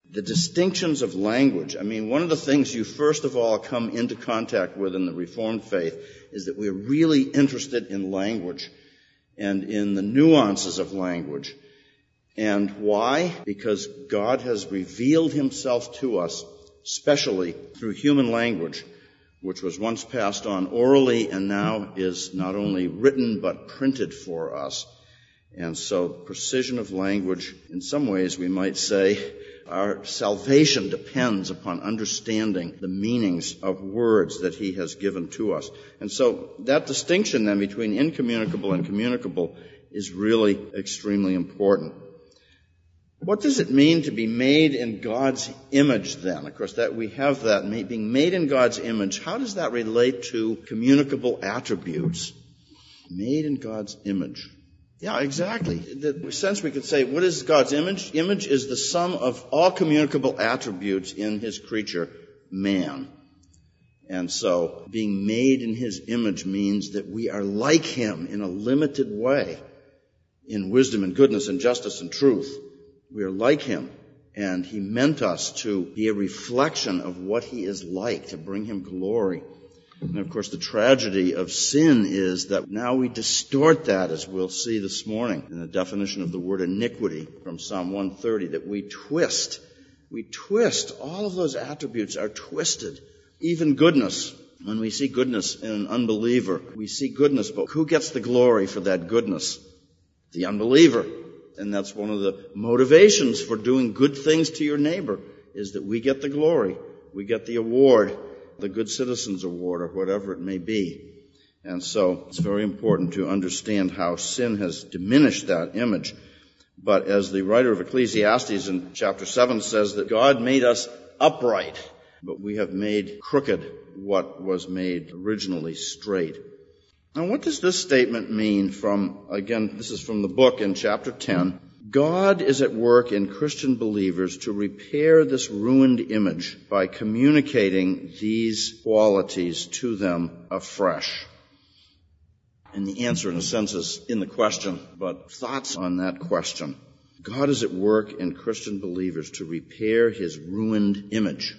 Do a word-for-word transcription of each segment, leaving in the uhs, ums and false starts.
The distinctions of language. I mean, one of the things you first of all come into contact with in the Reformed faith is that we're really interested in language and in the nuances of language. And why? Because God has revealed himself to us, especially through human language, which was once passed on orally and now is not only written but printed for us. And so precision of language, in some ways we might say, our salvation depends upon understanding the meanings of words that he has given to us. And so that distinction then between incommunicable and communicable is really extremely important. What does it mean to be made in God's image then? Of course, that we have that being made in God's image. How does that relate to communicable attributes? Made in God's image. Yeah, exactly. In the sense we could say, what is God's image? Image is the sum of all communicable attributes in his creature, man. And so being made in his image means that we are like him in a limited way, in wisdom and goodness and justice and truth. We are like him, and he meant us to be a reflection of what he is like, to bring him glory. And of course, the tragedy of sin is that now we distort that, as we'll see this morning in the definition of the word iniquity from Psalm one thirty, that we twist. We twist. All of those attributes are twisted. Even goodness. When we see goodness in an unbeliever, we see goodness, but who gets the glory for that goodness? The unbeliever. And that's one of the motivations for doing good things to your neighbor, is that we get the glory. We get the award, the Good Citizens Award, or whatever it may be. And so it's very important to understand how sin has diminished that image. But as the writer of Ecclesiastes in chapter seven says, that God made us upright, but we have made crooked what was made originally straight. Now, what does this statement mean from, again, this is from the book in chapter ten. God is at work in Christian believers to repair this ruined image by communicating these qualities to them afresh. And the answer, in a sense, is in the question, but thoughts on that question. God is at work in Christian believers to repair his ruined image.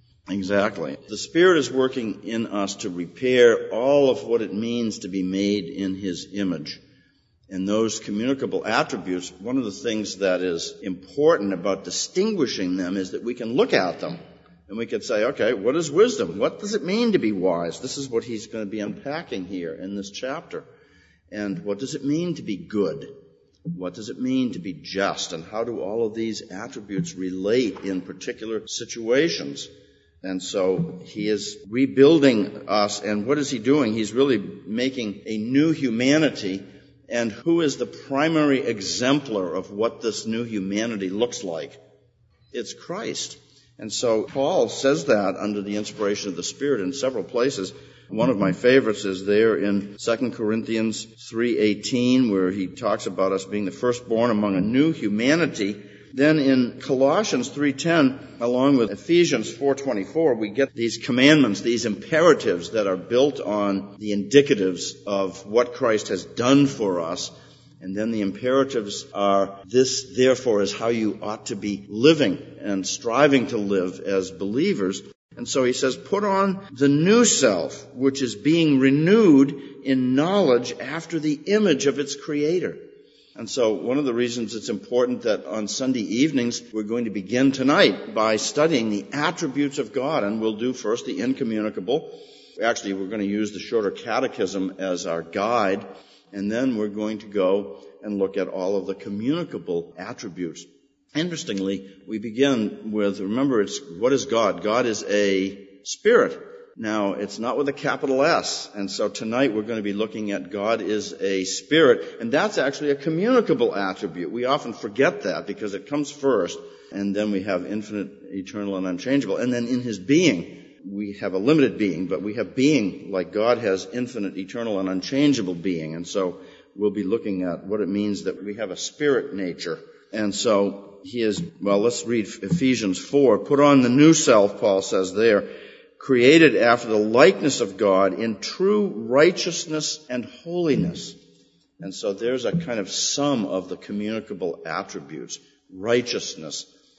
Exactly. The Spirit is working in us to repair all of what it means to be made in his image. And those communicable attributes, one of the things that is important about distinguishing them is that we can look at them and we can say, okay, what is wisdom? What does it mean to be wise? This is what he's going to be unpacking here in this chapter. And what does it mean to be good? What does it mean to be just? And how do all of these attributes relate in particular situations? And so he is rebuilding us, and what is he doing? He's really making a new humanity. And who is the primary exemplar of what this new humanity looks like? It's Christ. And so Paul says that under the inspiration of the Spirit in several places. One of my favorites is there in Second Corinthians three eighteen, where he talks about us being the firstborn among a new humanity. Then in Colossians three ten, along with Ephesians four twenty-four, we get these commandments, these imperatives that are built on the indicatives of what Christ has done for us. And then the imperatives are, this therefore is how you ought to be living and striving to live as believers. And so he says, put on the new self, which is being renewed in knowledge after the image of its creator. And so one of the reasons it's important that on Sunday evenings we're going to begin tonight by studying the attributes of God. And we'll do first the incommunicable. Actually, we're going to use the shorter catechism as our guide. And then we're going to go and look at all of the communicable attributes. Interestingly, we begin with, remember, it's what is God? God is a spirit. Now, it's not with a capital S. And so tonight we're going to be looking at God is a spirit. And that's actually a communicable attribute. We often forget that because it comes first. And then we have infinite, eternal, and unchangeable. And then in his being, we have a limited being, but we have being like God has infinite, eternal, and unchangeable being. And so we'll be looking at what it means that we have a spirit nature. And so he is, well, let's read Ephesians four. Put on the new self, Paul says there, created after the likeness of God in true righteousness and holiness. And so there's a kind of sum of the communicable attributes. Righteousness.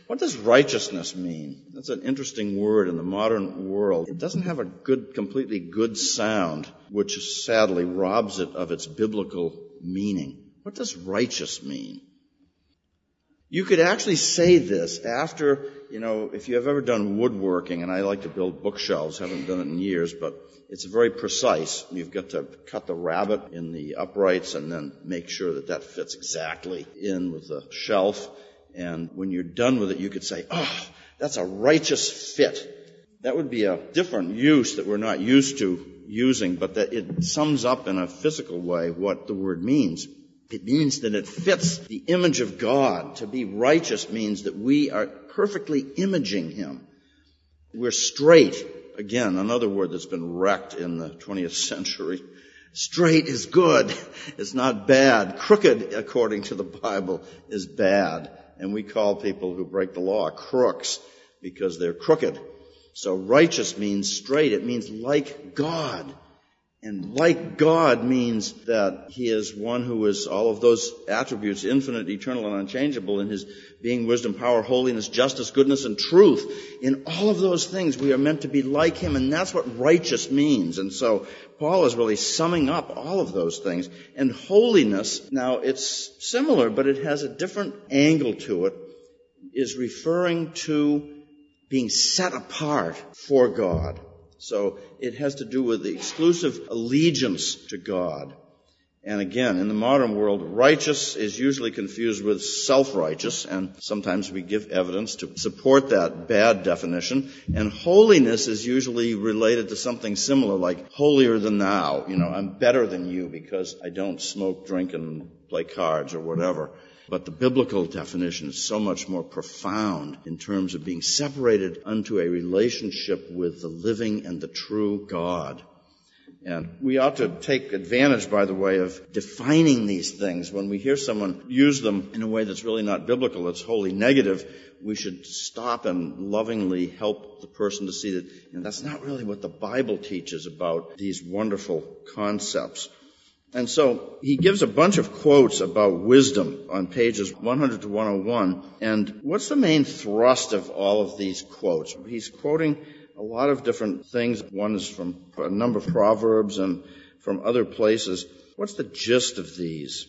What does righteousness mean? That's an interesting word in the modern world. It doesn't have a good, completely good sound, which sadly robs it of its biblical meaning. What does righteous mean? You could actually say this after, you know, if you have ever done woodworking, and I like to build bookshelves, haven't done it in years, but it's very precise. You've got to cut the rabbet in the uprights and then make sure that that fits exactly in with the shelf. And when you're done with it, you could say, oh, that's a righteous fit. That would be a different use that we're not used to using, but that it sums up in a physical way what the word means. It means that it fits the image of God. To be righteous means that we are perfectly imaging Him. We're straight. Again, another word that's been wrecked in the twentieth century. Straight is good. It's not bad. Crooked, according to the Bible, is bad. And we call people who break the law crooks because they're crooked. So righteous means straight. It means like God. And like God means that He is one who is all of those attributes, infinite, eternal, and unchangeable in His being, wisdom, power, holiness, justice, goodness, and truth. In all of those things, we are meant to be like Him, and that's what righteous means. And so Paul is really summing up all of those things. And holiness, now it's similar, but it has a different angle to it, is referring to being set apart for God. So it has to do with the exclusive allegiance to God. And again, in the modern world, righteous is usually confused with self-righteous, and sometimes we give evidence to support that bad definition. And holiness is usually related to something similar, like holier than thou. You know, I'm better than you because I don't smoke, drink, and play cards or whatever. But the biblical definition is so much more profound in terms of being separated unto a relationship with the living and the true God. And we ought to take advantage, by the way, of defining these things. When we hear someone use them in a way that's really not biblical, that's wholly negative, we should stop and lovingly help the person to see that, you know, that's not really what the Bible teaches about these wonderful concepts. And so he gives a bunch of quotes about wisdom on pages one hundred to one oh one. And what's the main thrust of all of these quotes? He's quoting a lot of different things. One is from a number of Proverbs and from other places. What's the gist of these?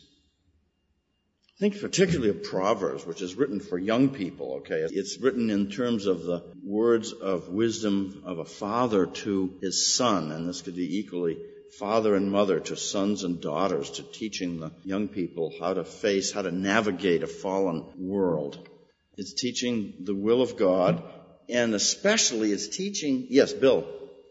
Think particularly of Proverbs, which is written for young people, okay? It's written in terms of the words of wisdom of a father to his son, and this could be equally father and mother to sons and daughters, to teaching the young people how to face, how to navigate a fallen world. It's teaching the will of God, and especially it's teaching, yes, Bill.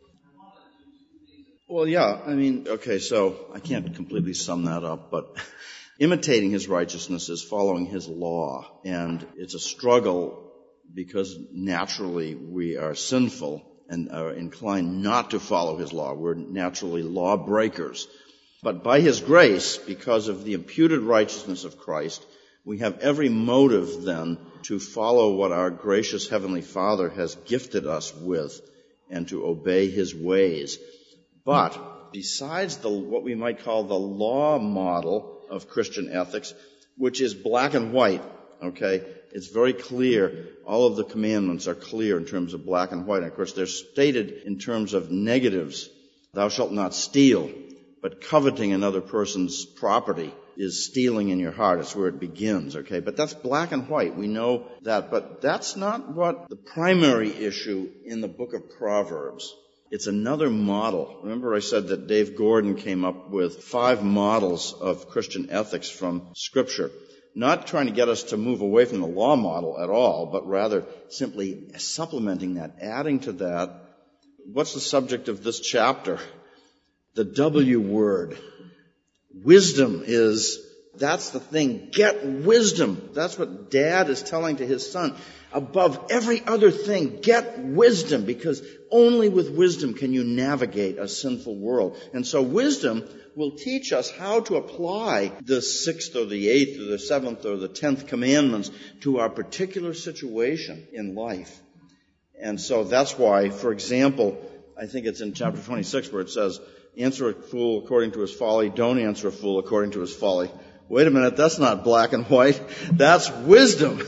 Well, yeah, I mean, okay, so I can't completely sum that up, but imitating His righteousness is following His law, and it's a struggle because naturally we are sinful and are inclined not to follow His law. We're naturally lawbreakers. But by His grace, because of the imputed righteousness of Christ, we have every motive then to follow what our gracious Heavenly Father has gifted us with and to obey His ways. But besides the what we might call the law model of Christian ethics, which is black and white, okay, it's very clear. All of the commandments are clear in terms of black and white. And of course, they're stated in terms of negatives. Thou shalt not steal, but coveting another person's property is stealing in your heart. It's where it begins, okay? But that's black and white. We know that. But that's not what the primary issue in the book of Proverbs. It's another model. Remember I said that Dave Gordon came up with five models of Christian ethics from Scripture. Not trying to get us to move away from the law model at all, but rather simply supplementing that, adding to that. What's the subject of this chapter? The W word. Wisdom is, that's the thing. Get wisdom. That's what Dad is telling to his son. Above every other thing, get wisdom, because only with wisdom can you navigate a sinful world. And so wisdom will teach us how to apply the sixth or the eighth or the seventh or the tenth commandments to our particular situation in life. And so that's why, for example, I think it's in chapter twenty-six where it says, answer a fool according to his folly, don't answer a fool according to his folly. Wait a minute, that's not black and white. That's wisdom.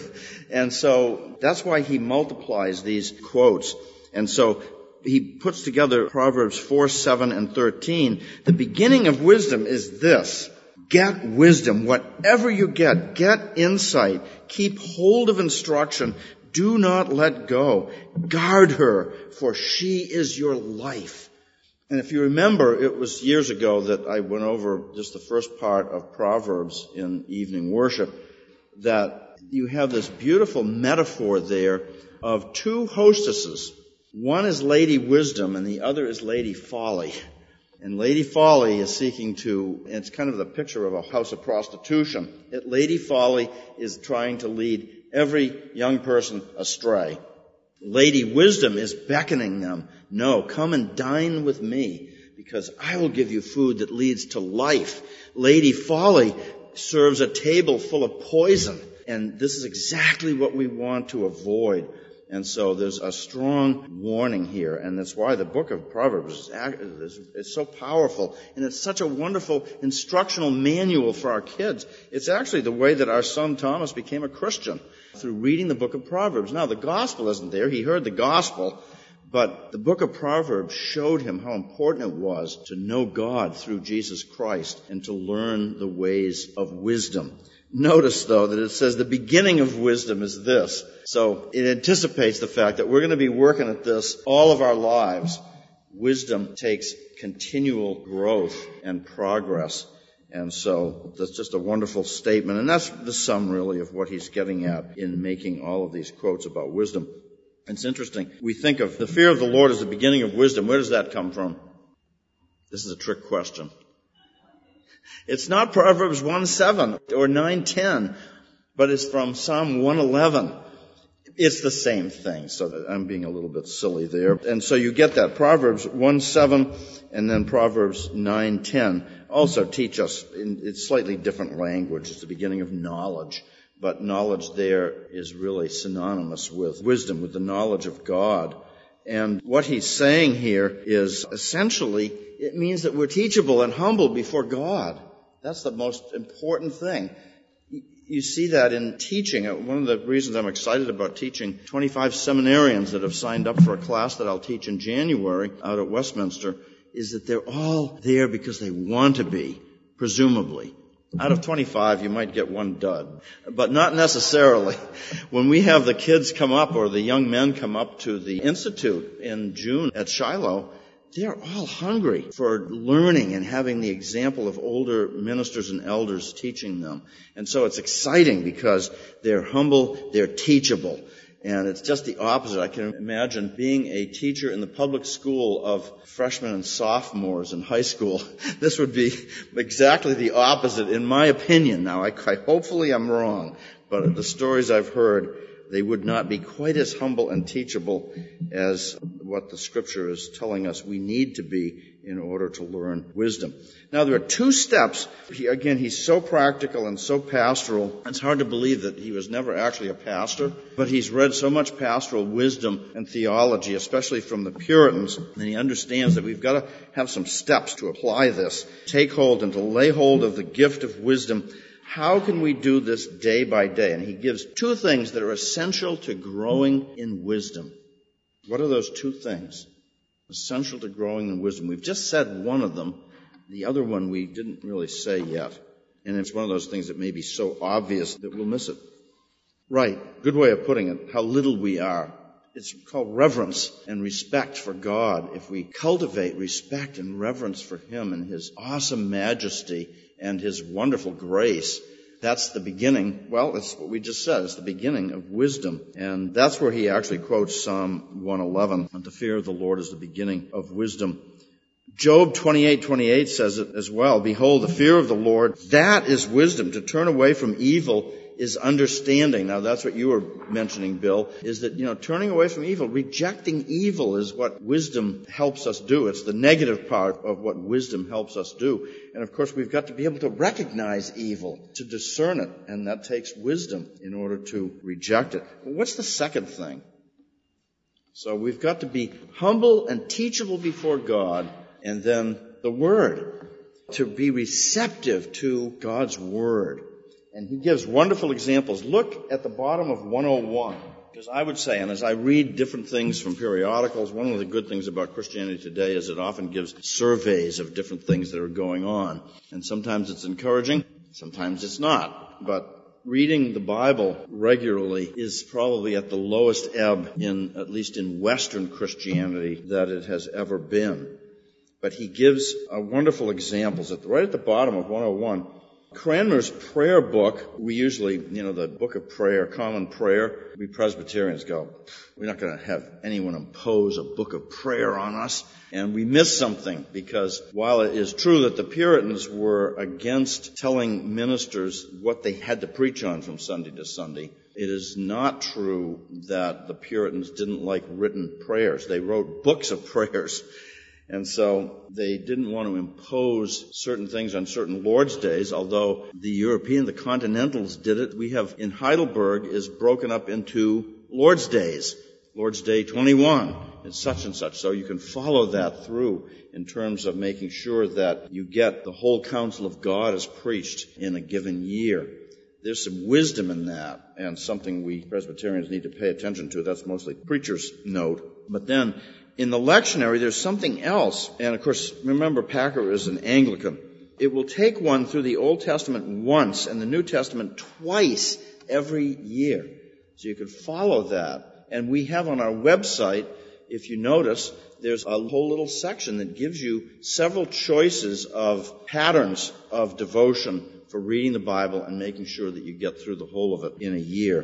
And so that's why he multiplies these quotes. And so he puts together Proverbs four, seven, and thirteen. The beginning of wisdom is this. Get wisdom. Whatever you get, get insight. Keep hold of instruction. Do not let go. Guard her, for she is your life. And if you remember, it was years ago that I went over just the first part of Proverbs in evening worship, that you have this beautiful metaphor there of two hostesses. One is Lady Wisdom and the other is Lady Folly. And Lady Folly is seeking to, and it's kind of the picture of a house of prostitution. It, Lady Folly is trying to lead every young person astray. Lady Wisdom is beckoning them. No, come and dine with me, because I will give you food that leads to life. Lady Folly serves a table full of poison, and this is exactly what we want to avoid. And so there's a strong warning here, and that's why the book of Proverbs is, is so powerful, and it's such a wonderful instructional manual for our kids. It's actually the way that our son Thomas became a Christian, through reading the book of Proverbs. Now, the gospel isn't there. He heard the gospel, but the book of Proverbs showed him how important it was to know God through Jesus Christ and to learn the ways of wisdom. Notice, though, that it says the beginning of wisdom is this. So it anticipates the fact that we're going to be working at this all of our lives. Wisdom takes continual growth and progress. And so that's just a wonderful statement. And that's the sum, really, of what he's getting at in making all of these quotes about wisdom. It's interesting. We think of the fear of the Lord as the beginning of wisdom. Where does that come from? This is a trick question. It's not Proverbs one seven or nine ten, but it's from Psalm one eleven. It's the same thing, so I'm being a little bit silly there. And so you get that. Proverbs one seven and then Proverbs nine ten also teach us in it's slightly different language. It's the beginning of knowledge, but knowledge there is really synonymous with wisdom, with the knowledge of God. And what he's saying here is essentially it means that we're teachable and humble before God. That's the most important thing. You see that in teaching. One of the reasons I'm excited about teaching twenty-five seminarians that have signed up for a class that I'll teach in January out at Westminster is that they're all there because they want to be, presumably. Out of twenty-five, you might get one dud, but not necessarily. When we have the kids come up or the young men come up to the Institute in June at Shiloh, they're all hungry for learning and having the example of older ministers and elders teaching them. And so it's exciting because they're humble, they're teachable. And it's just the opposite. I can imagine being a teacher in the public school of freshmen and sophomores in high school. This would be exactly the opposite, in my opinion. Now, I, I hopefully I'm wrong, but the stories I've heard, they would not be quite as humble and teachable as what the Scripture is telling us we need to be in order to learn wisdom. Now, there are two steps. He, again, he's so practical and so pastoral. It's hard to believe that he was never actually a pastor, but he's read so much pastoral wisdom and theology, especially from the Puritans, and he understands that we've got to have some steps to apply this. Take hold and to lay hold of the gift of wisdom. How can we do this day by day? And he gives two things that are essential to growing in wisdom. What are those two things? Essential to growing in wisdom. We've just said one of them. The other one we didn't really say yet. And it's one of those things that may be so obvious that we'll miss it. Right. Good way of putting it. How little we are. It's called reverence and respect for God. If we cultivate respect and reverence for Him and His awesome majesty and His wonderful grace, that's the beginning. Well, that's what we just said. It's the beginning of wisdom. And that's where he actually quotes Psalm one eleven. The fear of the Lord is the beginning of wisdom. Job twenty-eight twenty-eight says it as well. Behold, the fear of the Lord, that is wisdom. To turn away from evil is understanding. Now, that's what you were mentioning, Bill, is that, you know, turning away from evil, rejecting evil is what wisdom helps us do. It's the negative part of what wisdom helps us do. And, of course, we've got to be able to recognize evil, to discern it, and that takes wisdom in order to reject it. What's the second thing? So we've got to be humble and teachable before God, and then the Word, to be receptive to God's Word. And he gives wonderful examples. Look at the bottom of one oh one. Because I would say, and as I read different things from periodicals, one of the good things about Christianity Today is it often gives surveys of different things that are going on. And sometimes it's encouraging, sometimes it's not. But reading the Bible regularly is probably at the lowest ebb in, at least in Western Christianity, that it has ever been. But he gives uh, wonderful examples. At the, right at the bottom of one oh one, Cranmer's prayer book, we usually, you know, the book of prayer, common prayer, we Presbyterians go, we're not going to have anyone impose a book of prayer on us. And we miss something, because while it is true that the Puritans were against telling ministers what they had to preach on from Sunday to Sunday, it is not true that the Puritans didn't like written prayers. They wrote books of prayers. And so they didn't want to impose certain things on certain Lord's days, although the European, the continentals did it. We have, in Heidelberg, is broken up into Lord's days. Lord's Day twenty-one and such and such. So you can follow that through in terms of making sure that you get the whole counsel of God as preached in a given year. There's some wisdom in that, and something we Presbyterians need to pay attention to. That's mostly preacher's note. But then, in the lectionary, there's something else. And of course, remember, Packer is an Anglican. It will take one through the Old Testament once and the New Testament twice every year. So you can follow that. And we have on our website, if you notice, there's a whole little section that gives you several choices of patterns of devotion for reading the Bible and making sure that you get through the whole of it in a year.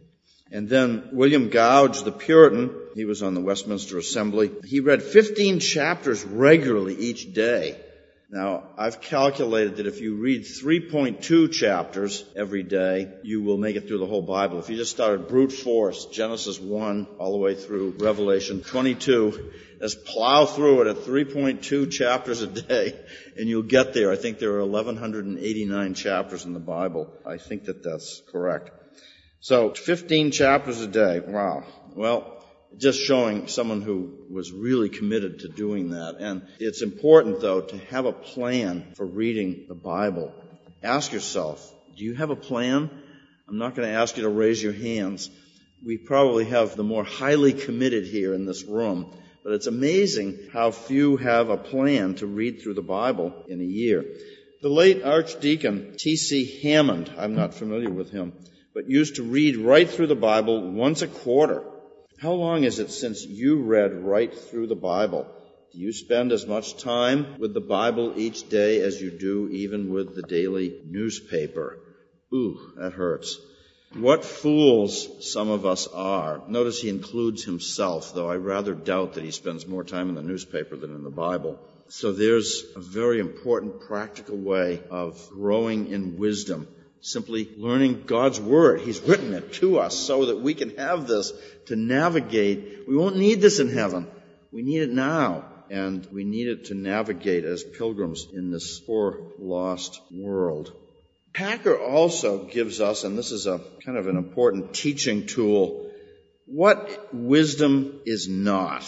And then William Gouge, the Puritan, he was on the Westminster Assembly. He read fifteen chapters regularly each day. Now, I've calculated that if you read three point two chapters every day, you will make it through the whole Bible. If you just started brute force, Genesis one all the way through Revelation twenty-two, just plow through it at three point two chapters a day, and you'll get there. I think there are eleven eighty-nine chapters in the Bible. I think that that's correct. So, fifteen chapters a day. Wow. Well, just showing someone who was really committed to doing that. And it's important, though, to have a plan for reading the Bible. Ask yourself, do you have a plan? I'm not going to ask you to raise your hands. We probably have the more highly committed here in this room. But it's amazing how few have a plan to read through the Bible in a year. The late Archdeacon T C Hammond, I'm not familiar with him, but used to read right through the Bible once a quarter. How long is it since you read right through the Bible? Do you spend as much time with the Bible each day as you do even with the daily newspaper? Ooh, that hurts. What fools some of us are. Notice he includes himself, though I rather doubt that he spends more time in the newspaper than in the Bible. So there's a very important practical way of growing in wisdom. Simply learning God's Word. He's written it to us so that we can have this to navigate. We won't need this in heaven. We need it now. And we need it to navigate as pilgrims in this poor, lost world. Packer also gives us, and this is a kind of an important teaching tool, what wisdom is not.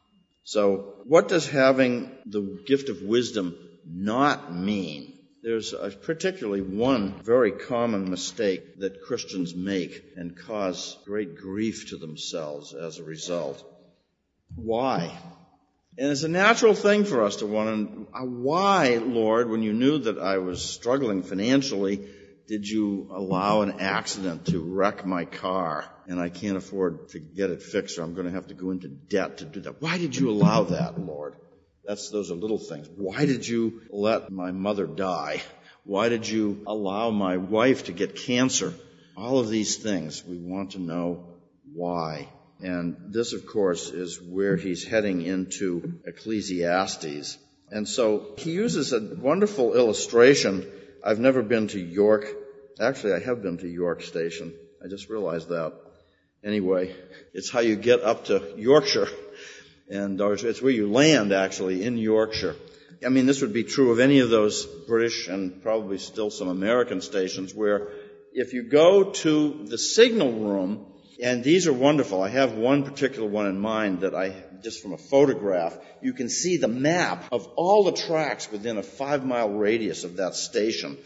So what does having the gift of wisdom not mean? There's a, particularly one very common mistake that Christians make and cause great grief to themselves as a result. Why? And it's a natural thing for us to want to, why, Lord, when you knew that I was struggling financially, did you allow an accident to wreck my car and I can't afford to get it fixed, or I'm going to have to go into debt to do that? Why did you allow that, Lord? That's, those are little things. Why did you let my mother die? Why did you allow my wife to get cancer? All of these things, we want to know why. And this, of course, is where he's heading into Ecclesiastes. And so he uses a wonderful illustration. I've never been to York. Actually, I have been to York Station. I just realized that. Anyway, it's how you get up to Yorkshire. And it's where you land, actually, in Yorkshire. I mean, this would be true of any of those British and probably still some American stations where if you go to the signal room, and these are wonderful. I have one particular one in mind that I, just from a photograph, you can see the map of all the tracks within a five-mile radius of that station.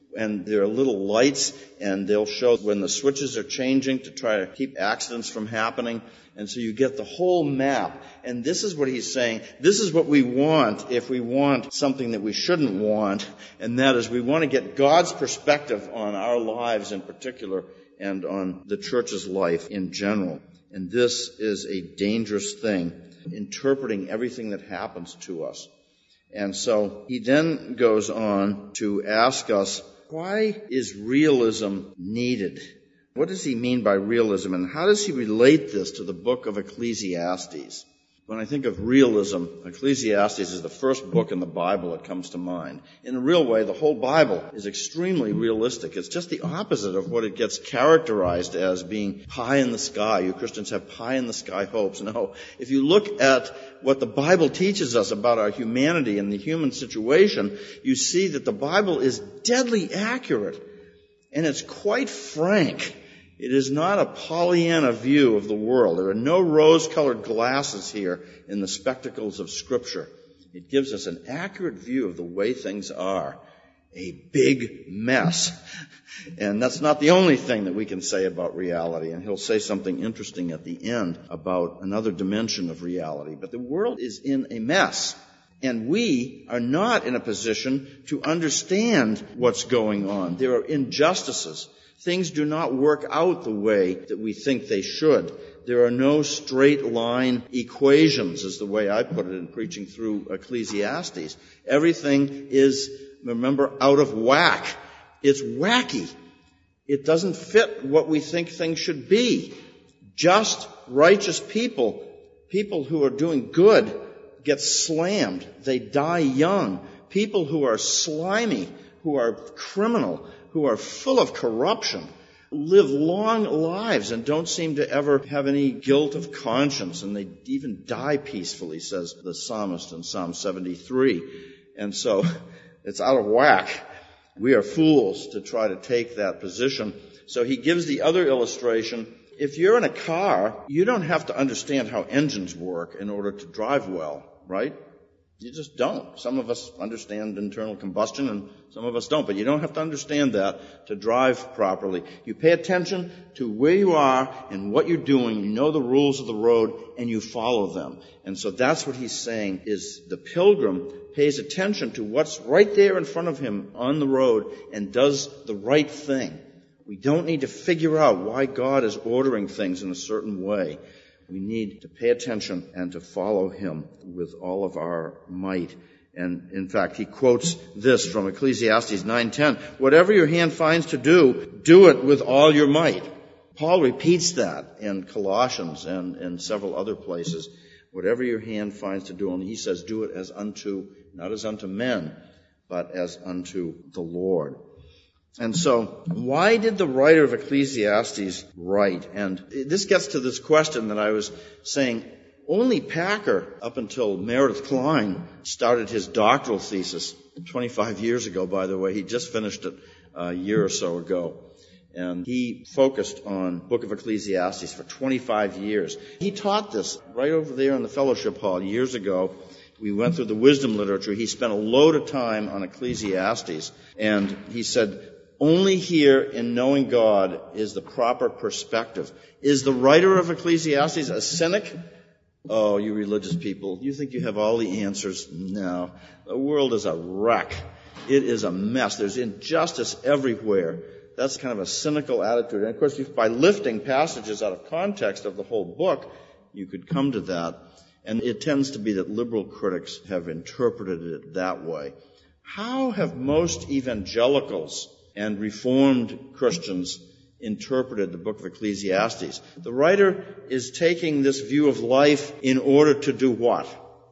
and there are little lights, and they'll show when the switches are changing to try to keep accidents from happening. And so you get the whole map. And this is what he's saying. This is what we want if we want something that we shouldn't want. And that is we want to get God's perspective on our lives in particular and on the church's life in general. And this is a dangerous thing, interpreting everything that happens to us. And so he then goes on to ask us, why is realism needed? What does he mean by realism, and how does he relate this to the book of Ecclesiastes? When I think of realism, Ecclesiastes is the first book in the Bible that comes to mind. In a real way, the whole Bible is extremely realistic. It's just the opposite of what it gets characterized as being pie in the sky. You Christians have pie in the sky hopes. No. If you look at what the Bible teaches us about our humanity and the human situation, you see that the Bible is deadly accurate. And it's quite frank. It is not a Pollyanna view of the world. There are no rose-colored glasses here in the spectacles of Scripture. It gives us an accurate view of the way things are. A big mess. And that's not the only thing that we can say about reality. And he'll say something interesting at the end about another dimension of reality. But the world is in a mess. And we are not in a position to understand what's going on. There are injustices. Things do not work out the way that we think they should. There are no straight line equations, is the way I put it in preaching through Ecclesiastes. Everything is, remember, out of whack. It's wacky. It doesn't fit what we think things should be. Just, righteous people, people who are doing good, get slammed. They die young. People who are slimy, who are criminal, who are full of corruption, live long lives and don't seem to ever have any guilt of conscience, and they even die peacefully, says the psalmist in Psalm seventy-three. And so it's out of whack. We are fools to try to take that position. So he gives the other illustration. If you're in a car, you don't have to understand how engines work in order to drive well, right? You just don't. Some of us understand internal combustion and some of us don't, but you don't have to understand that to drive properly. You pay attention to where you are and what you're doing. You know the rules of the road and you follow them. And so that's what he's saying is the pilgrim pays attention to what's right there in front of him on the road and does the right thing. We don't need to figure out why God is ordering things in a certain way. We need to pay attention and to follow him with all of our might. And in fact, he quotes this from Ecclesiastes nine ten. Whatever your hand finds to do, do it with all your might. Paul repeats that in Colossians and in several other places. Whatever your hand finds to do, and he says, do it as unto, not as unto men, but as unto the Lord. And so, why did the writer of Ecclesiastes write? And this gets to this question that I was saying. Only Packer, up until Meredith Kline, started his doctoral thesis twenty-five years ago, by the way. He just finished it a year or so ago. And he focused on Book of Ecclesiastes for twenty-five years. He taught this right over there in the fellowship hall years ago. We went through the wisdom literature. He spent a load of time on Ecclesiastes. And he said, only here in knowing God is the proper perspective. Is the writer of Ecclesiastes a cynic? Oh, you religious people, you think you have all the answers? No. The world is a wreck. It is a mess. There's injustice everywhere. That's kind of a cynical attitude. And of course, by lifting passages out of context of the whole book, you could come to that. And it tends to be that liberal critics have interpreted it that way. How have most evangelicals and Reformed Christians interpreted the book of Ecclesiastes? The writer is taking this view of life in order to do what?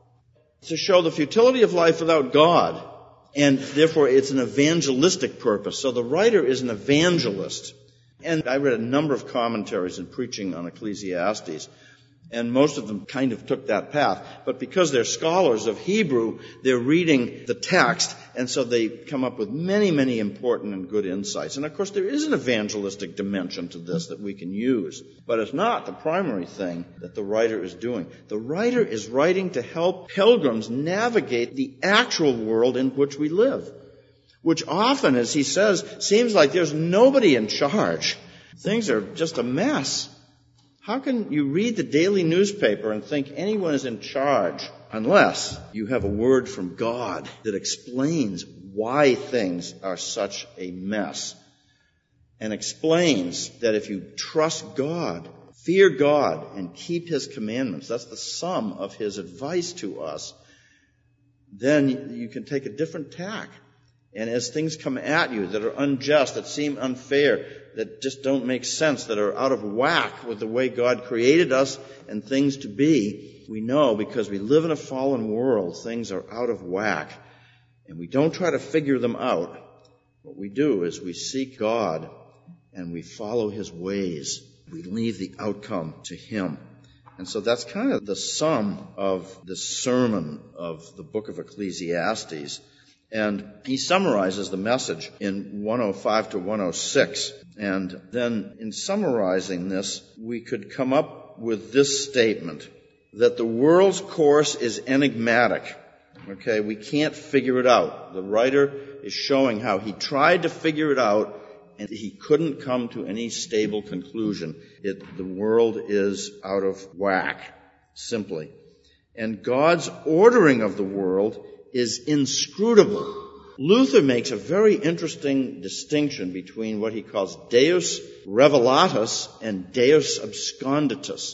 To show the futility of life without God. And therefore it's an evangelistic purpose. So the writer is an evangelist. And I read a number of commentaries in preaching on Ecclesiastes. And most of them kind of took that path. But because they're scholars of Hebrew, they're reading the text, and so they come up with many, many important and good insights. And of course, there is an evangelistic dimension to this that we can use. But it's not the primary thing that the writer is doing. The writer is writing to help pilgrims navigate the actual world in which we live. which often, as he says, seems like there's nobody in charge. Things are just a mess. How can you read the daily newspaper and think anyone is in charge unless you have a word from God that explains why things are such a mess and explains that if you trust God, fear God, and keep His commandments, that's the sum of His advice to us, then you can take a different tack. And as things come at you that are unjust, that seem unfair, that just don't make sense, that are out of whack with the way God created us and things to be, we know because we live in a fallen world, things are out of whack. And we don't try to figure them out. What we do is we seek God and we follow His ways. We leave the outcome to Him. And so that's kind of the sum of the sermon of the book of Ecclesiastes. And he summarizes the message in one oh five to one oh six. And then in summarizing this, we could come up with this statement, that the world's course is enigmatic. Okay, we can't figure it out. The writer is showing how he tried to figure it out, and he couldn't come to any stable conclusion. It, the world is out of whack, simply. And God's ordering of the world is inscrutable. Luther makes a very interesting distinction between what he calls Deus Revelatus and Deus Absconditus.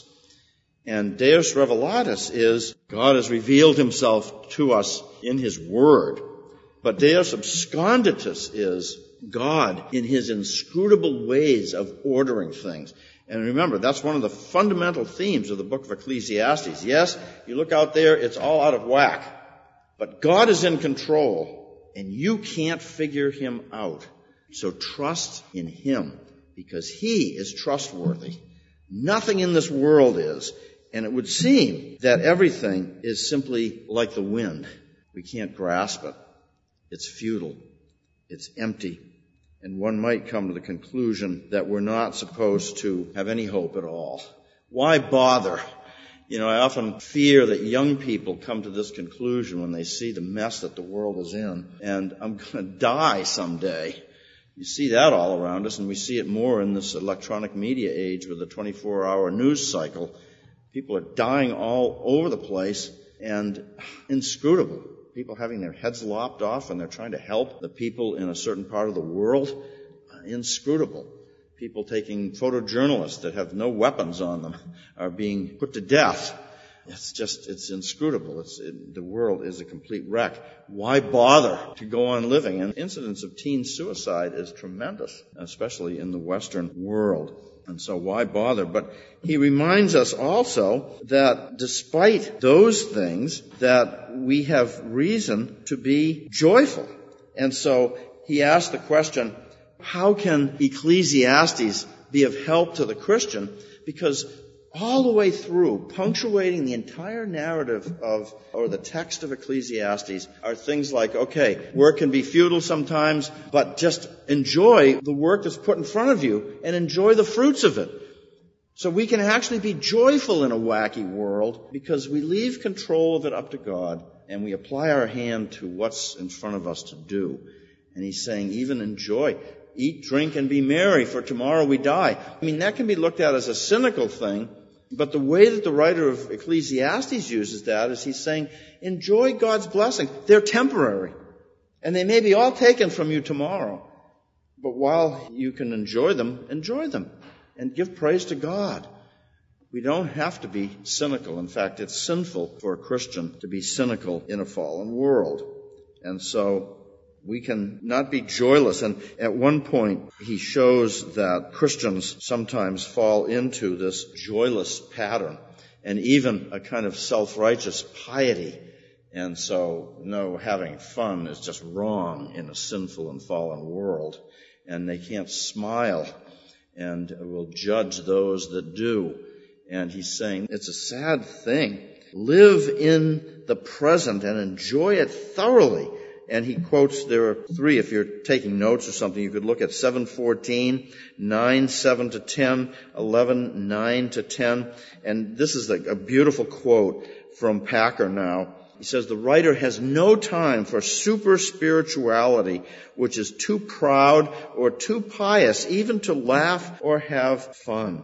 And Deus Revelatus is God has revealed Himself to us in His Word. But Deus Absconditus is God in His inscrutable ways of ordering things. And remember, that's one of the fundamental themes of the book of Ecclesiastes. Yes, you look out there, it's all out of whack. But God is in control, and you can't figure Him out. So trust in Him, because He is trustworthy. Nothing in this world is. And it would seem that everything is simply like the wind. We can't grasp it. It's futile. It's empty. And one might come to the conclusion that we're not supposed to have any hope at all. Why bother? You know, I often fear that young people come to this conclusion when they see the mess that the world is in. And I'm going to die someday. You see that all around us, and we see it more in this electronic media age with the twenty-four hour news cycle. People are dying all over the place, and inscrutable. People having their heads lopped off, and they're trying to help the people in a certain part of the world. Inscrutable. People taking photojournalists that have no weapons on them are being put to death. It's just, it's inscrutable. It's, it, the world is a complete wreck. Why bother to go on living? And incidence of teen suicide is tremendous, especially in the Western world. And so why bother? But he reminds us also that despite those things, that we have reason to be joyful. And so he asked the question, how can Ecclesiastes be of help to the Christian? Because all the way through, punctuating the entire narrative of, or the text of Ecclesiastes, are things like, okay, work can be futile sometimes, but just enjoy the work that's put in front of you and enjoy the fruits of it. So we can actually be joyful in a wacky world because we leave control of it up to God and we apply our hand to what's in front of us to do. And he's saying, even enjoy. Eat, drink, and be merry, for tomorrow we die. I mean, that can be looked at as a cynical thing, but the way that the writer of Ecclesiastes uses that is he's saying, enjoy God's blessing. They're temporary, and they may be all taken from you tomorrow. But while you can enjoy them, enjoy them, and give praise to God. We don't have to be cynical. In fact, it's sinful for a Christian to be cynical in a fallen world. And so we can not be joyless. And at one point, he shows that Christians sometimes fall into this joyless pattern and even a kind of self-righteous piety. And so, no, having fun is just wrong in a sinful and fallen world. And they can't smile and will judge those that do. And he's saying it's a sad thing. Live in the present and enjoy it thoroughly. And he quotes, there are three, if you're taking notes or something, you could look at seven fourteen, nine, seven to ten, eleven, nine to ten. And this is a, a beautiful quote from Packer now. He says the writer has no time for super spirituality, which is too proud or too pious even to laugh or have fun.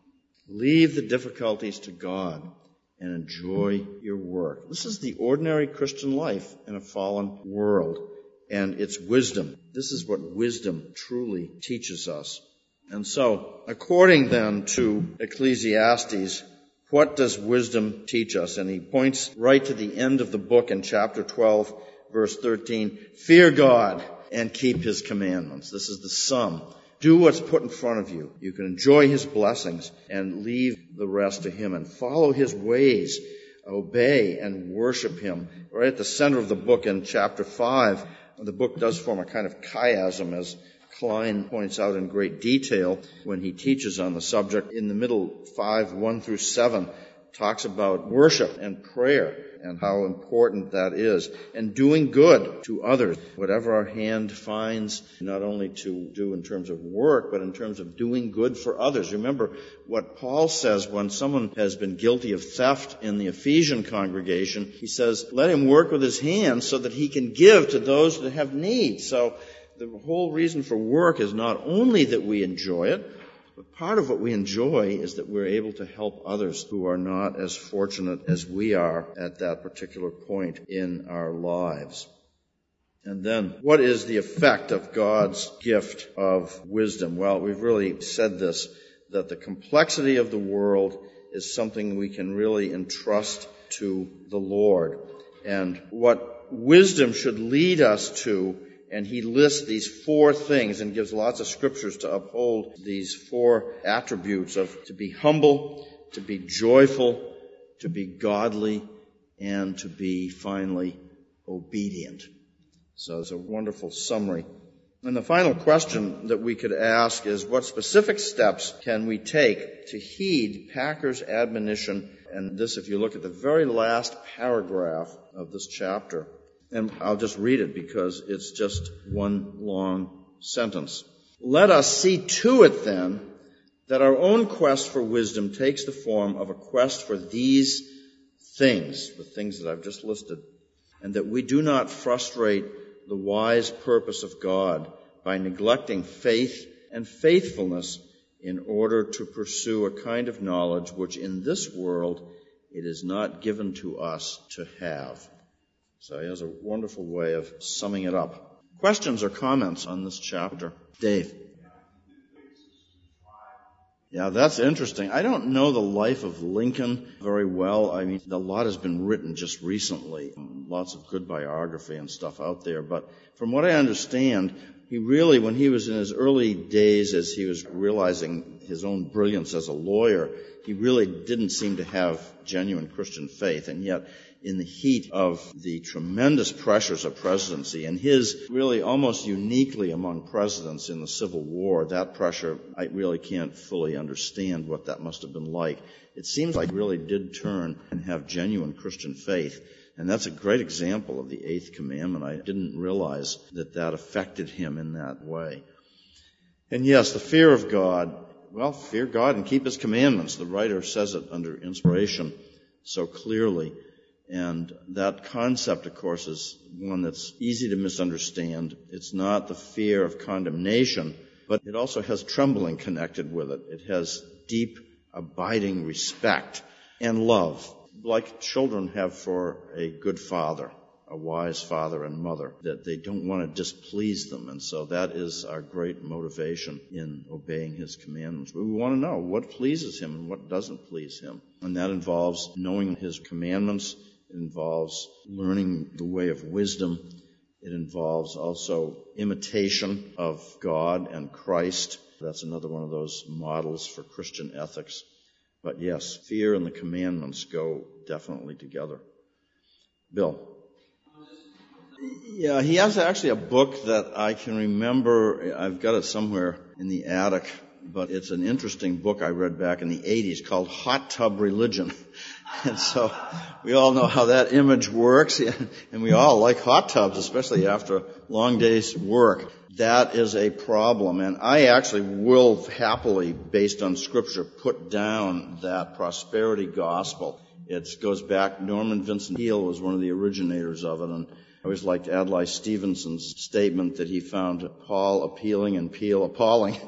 Leave the difficulties to God and enjoy your work. This is the ordinary Christian life in a fallen world, and it's wisdom. This is what wisdom truly teaches us. And so, according then to Ecclesiastes, what does wisdom teach us? And he points right to the end of the book in chapter twelve, verse thirteen. Fear God and keep his commandments. This is the sum. Do what's put in front of you. You can enjoy his blessings and leave the rest to him and follow his ways. Obey and worship him. Right at the center of the book in chapter five, the book does form a kind of chiasm, as Klein points out in great detail when he teaches on the subject. In the middle, five, one through seven, talks about worship and prayer and how important that is, and doing good to others, whatever our hand finds, not only to do in terms of work, but in terms of doing good for others. Remember what Paul says when someone has been guilty of theft in the Ephesian congregation. He says, let him work with his hands so that he can give to those that have need. So the whole reason for work is not only that we enjoy it, but part of what we enjoy is that we're able to help others who are not as fortunate as we are at that particular point in our lives. And then, what is the effect of God's gift of wisdom? Well, we've really said this, that the complexity of the world is something we can really entrust to the Lord. And what wisdom should lead us to, and he lists these four things and gives lots of scriptures to uphold these four attributes of to be humble, to be joyful, to be godly, and to be, finally, obedient. So it's a wonderful summary. And the final question that we could ask is, what specific steps can we take to heed Packer's admonition? And this, if you look at the very last paragraph of this chapter, and I'll just read it because it's just one long sentence. Let us see to it then that our own quest for wisdom takes the form of a quest for these things, the things that I've just listed, and that we do not frustrate the wise purpose of God by neglecting faith and faithfulness in order to pursue a kind of knowledge which in this world it is not given to us to have. So he has a wonderful way of summing it up. Questions or comments on this chapter? Dave? Yeah, that's interesting. I don't know the life of Lincoln very well. I mean, a lot has been written just recently. Lots of good biography and stuff out there. But from what I understand, he really, when he was in his early days as he was realizing his own brilliance as a lawyer, he really didn't seem to have genuine Christian faith. And yet, in the heat of the tremendous pressures of presidency, and his really almost uniquely among presidents in the Civil War, that pressure, I really can't fully understand what that must have been like. It seems like he really did turn and have genuine Christian faith. And that's a great example of the Eighth Commandment. I didn't realize that that affected him in that way. And yes, the fear of God, well, fear God and keep his commandments. The writer says it under inspiration so clearly. And that concept, of course, is one that's easy to misunderstand. It's not the fear of condemnation, but it also has trembling connected with it. It has deep, abiding respect and love, like children have for a good father, a wise father and mother, that they don't want to displease them. And so that is our great motivation in obeying his commandments. We want to know what pleases him and what doesn't please him. And that involves knowing his commandments. It involves learning the way of wisdom. It involves also imitation of God and Christ. That's another one of those models for Christian ethics. But yes, fear and the commandments go definitely together. Bill? Yeah, he has actually a book that I can remember. I've got it somewhere in the attic, but it's an interesting book I read back in the eighties called Hot Tub Religion. And so we all know how that image works, and we all like hot tubs, especially after a long day's work. That is a problem, and I actually will happily, based on Scripture, put down that prosperity gospel It goes back, Norman Vincent Peale was one of the originators of it, and I always liked Adlai Stevenson's statement that he found Paul appealing and Peale appalling.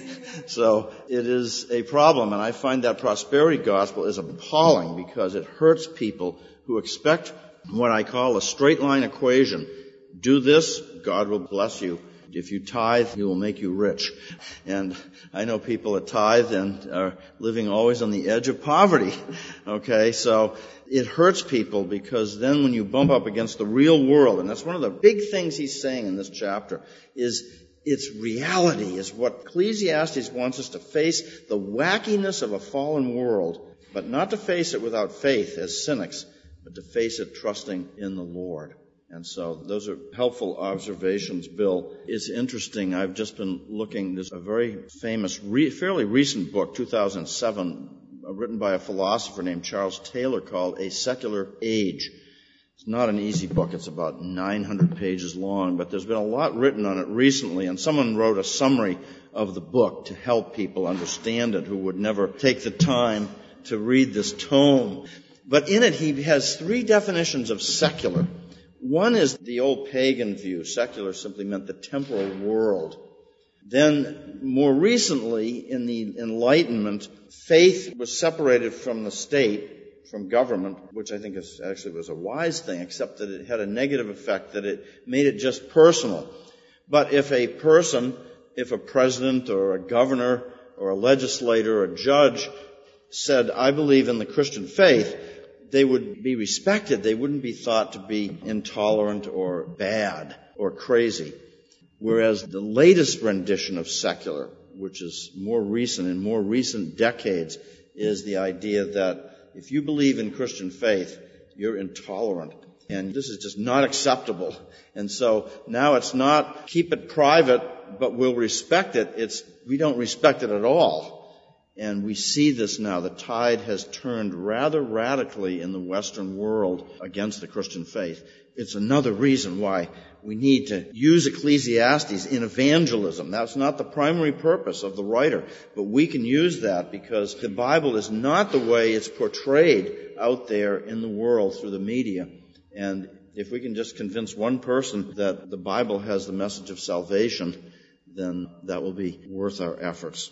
So it is a problem, and I find that prosperity gospel is appalling because it hurts people who expect what I call a straight line equation. Do this, God will bless you. If you tithe, He will make you rich. And I know people that tithe and are living always on the edge of poverty. Okay, so it hurts people because then when you bump up against the real world, and that's one of the big things he's saying in this chapter, is its reality is what Ecclesiastes wants us to face, the wackiness of a fallen world, but not to face it without faith as cynics, but to face it trusting in the Lord. And so those are helpful observations, Bill. It's interesting. I've just been looking. There's a very famous, re- fairly recent book, two thousand seven, uh, written by a philosopher named Charles Taylor called A Secular Age. It's not an easy book. It's about nine hundred pages long, but there's been a lot written on it recently, and someone wrote a summary of the book to help people understand it who would never take the time to read this tome. But in it, he has three definitions of secular. One is the old pagan view. Secular simply meant the temporal world. Then, more recently, in the Enlightenment, faith was separated from the state, from government, which I think is, actually was a wise thing, except that it had a negative effect, that it made it just personal. But if a person, if a president or a governor or a legislator or a judge said, I believe in the Christian faith, they would be respected. They wouldn't be thought to be intolerant or bad or crazy. Whereas the latest rendition of secular, which is more recent, in more recent decades, is the idea that if you believe in Christian faith, you're intolerant. And this is just not acceptable. And so now it's not keep it private, but we'll respect it. It's we don't respect it at all. And we see this now. The tide has turned rather radically in the Western world against the Christian faith. It's another reason why we need to use Ecclesiastes in evangelism. That's not the primary purpose of the writer, but we can use that because the Bible is not the way it's portrayed out there in the world through the media. And if we can just convince one person that the Bible has the message of salvation, then that will be worth our efforts.